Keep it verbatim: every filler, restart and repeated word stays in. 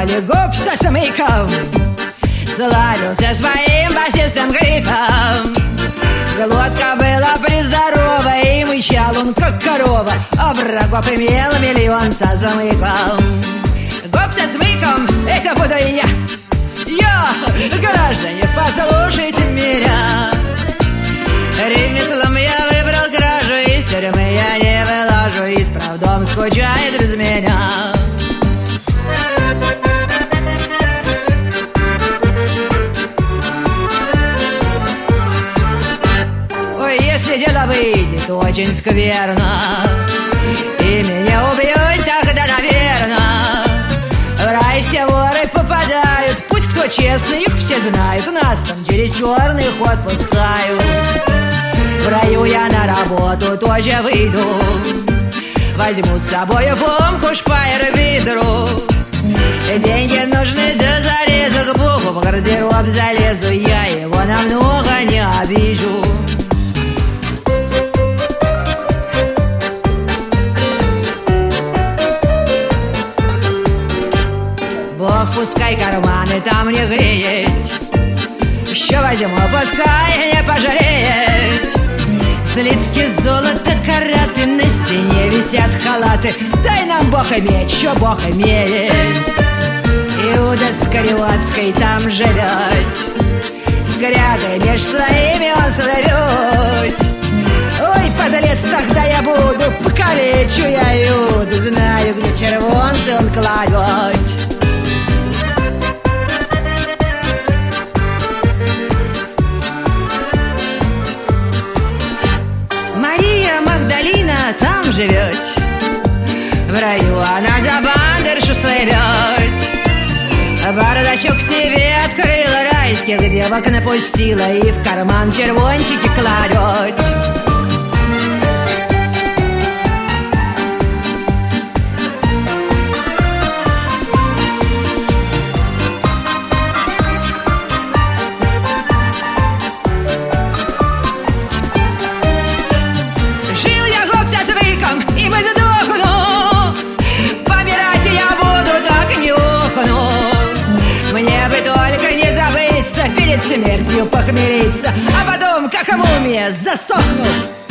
поле губ со смыком славился своим басистым криком. Глотка была прездорова, и мычал он, как корова, а врагов имел миллион со смыком. Гоп со смыком, это буду я. Я, граждане, послушайте меня. Ремеслом я выбрал кражу, из тюрьмы я не вылажу, и с правдом скучает без меня. Ой, если дело выйдет очень скверно, и меня убьют, тогда, наверно, в рай все воры попадают. Пусть кто честный, их все знают. Нас там через черный ход пускают. В раю я на работу тоже выйду. Возьму с собой помку, шпайер, ведро. Деньги нужны до зареза, к Богу в гардероб залезу. Я его намного не обижу. Бог пускай карманы там не греет, еще возьму, пускай не пожалеет. Слитки золота, караты, на стене висят халаты. Дай нам Бог иметь, что Бог имеет. Иуда Скариотский там живет, с грядой меж своими он славет. Ой, подлец, тогда я буду, покалечу я Иуду. Знаю, где червонцы он кладет. Мария Магдалина там живет, в раю она за бандершу слывет. Бардачок себе открыла, райских девок напустила, и в карман червончики кладет. Перед смертью похмелиться, а потом, как в мумия, засохнуть.